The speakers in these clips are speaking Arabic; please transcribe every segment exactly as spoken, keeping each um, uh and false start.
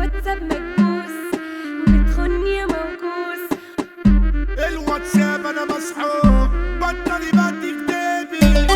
الواتساب مكبوس بتخوني يا موكوس. الواتساب انا مسحوق بطلي بدي كتابي.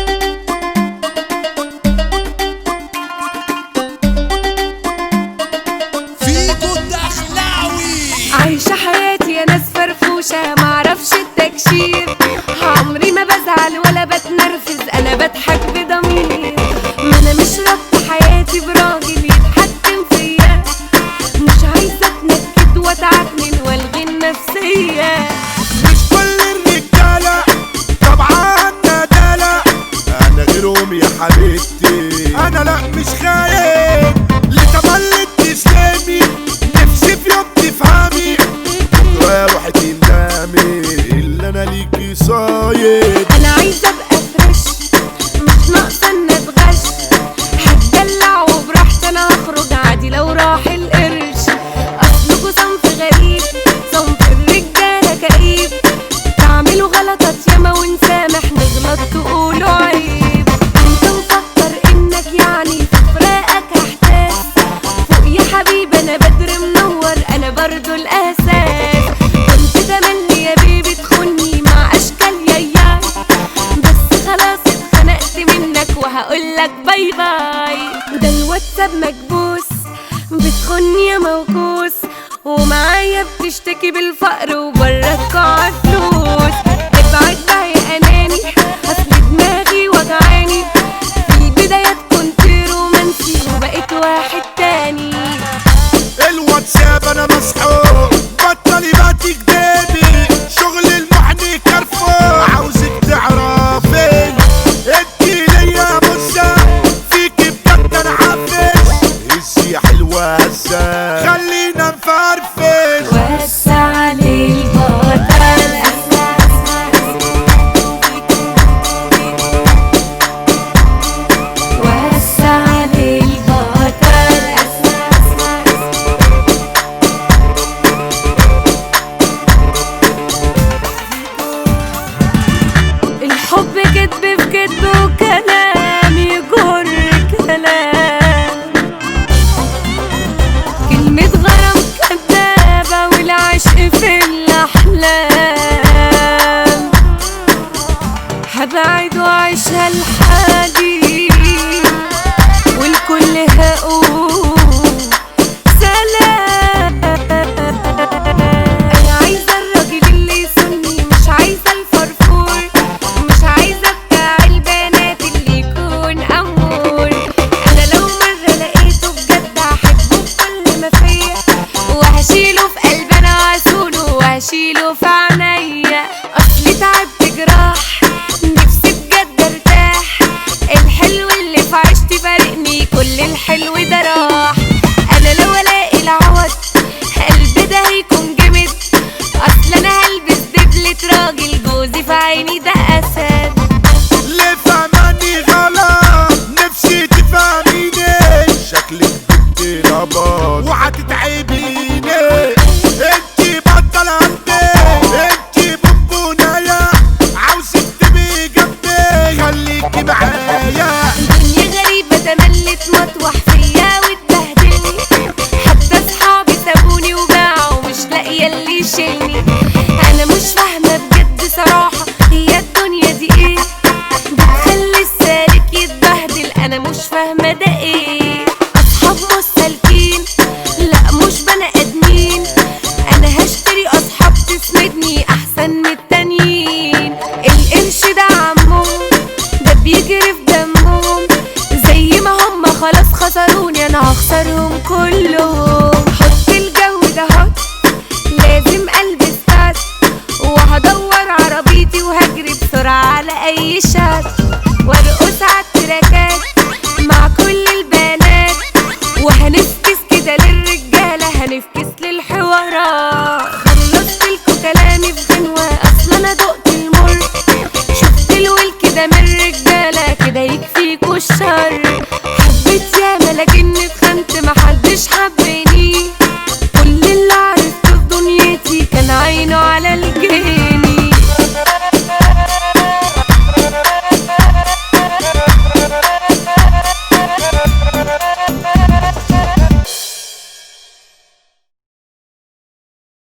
فيكو الدخلاوي عايشة حياتي يا ناس فرفوشة معرفش التكشير. عمري ما بزعل ولا بتنرفز انا بضحك بضمير. ما انا مش ربط حياتي براجل يتحكم فيا. مش عايزة اتنكد واتعكنن والغي النفسية. مش كل الرجالة طبعا ندالة، انا غيرهم يا حبيبتي. انا لا مش خايف لتملك تسلمي، نفسي في يوم تفهمي بكرة يا روحي تندمي اللي انا ليكي صايد. انا عايزة ابقى فريش مش ناقصة ان اتغش. هتدلع وبراحتي انا هخرج عادي لو راح القرش. اصلكوا صنف غريب صنف الرجالة كئيب. تعملوا غلطات ياما ونسامح نغلط تقولوا عيب. انت مفكر انك يعني في فراقك هحتاس. فوق يا حبيبي انا بدر منور انا برضو الاساس. كنت تملي يا بيبي تخوني مع اشكال يايا. بس خلاص اتخنقت منك وهقولك باي باي. وده الواتساب مكبوس بتخوني يا موكوس. ومعايا بتشتكي بالفقر وبره القاعة فلوس. ابعد بقى يا اناني اصل دماغي وجعاني. في البدايات كنت رومانسي وبقيت واحد تاني. الواتساب انا مسحوق بطلي بدي كدابي. شغل المحني كرفوع عاوزك تعرفي انتي ليا مسا فيكي بجد انا حافظ. هزي يا حلوة هزة خلينا نفرفش. وسع لي البطل وسع لي البطل. الحب كدب في كدب وكلام يجر كلام. كلمة غرام كدابة والعشق في الأحلام. هبعد وعيشها لحالي والكل هقول سلام. أنا عايزة الراجل اللي يسني مش عايزة الفرفور. مش عايزة بتاع البنات اللي يكون أمور. أنا لو مرة لقيته بجد هحبه بكل ما فيا. وهشيله في قلبي أنا وهسوله وهشيله في عينيا. أصلي تعبت جراح نفسي بجد ارتاح. الحلو اللي في عيشتي فارقني كل الحلو ده راح. أنا لو ألاقي العوض قلبي ده هيكون جامد. أصل أنا هلبس دبلة راجل جوزي في عيني ده أسد. ليه فهماني غلط نفسي تفهميني. شكلك بنت نبض وهتتعبيني. انتي بطل عندي انتي بونبونايا. عاوزك تبقي جنبي خليكي معايا. الدنيا غريبة تملت مطوح فيا واتبهدلني. حتى صحابي سابوني وباعوا مش لاقية اللي يشيلني. أنا مش فاهمة بجد صراحة هي الدنيا دي ايه. بتخلي السالك يتبهدل أنا مش فاهمة ده ايه. أصحاب مش سالكين لا مش بني آدمين. أنا هشتري أصحاب تسندني أحسن من التانيين. القرش ده عمهم ده بيجري في دمهم. زي ما هم خلاص خسروني أنا هخسرهم كلهم. حط الجو ده هوت لازم ألبس تات. وهدور عربيتي وهجري بسرعة على أي شات. وارقص عالتراكات مع كل البنات. وهنفكس كده للرجالة هنفكس للحوارات. خلصت لكم كلامي في غنوة أصل أنا دقت المر. شفت الول كده من الرجالة كده يكفيكوا الشر. حبيت ياما لكن اتخنت محدش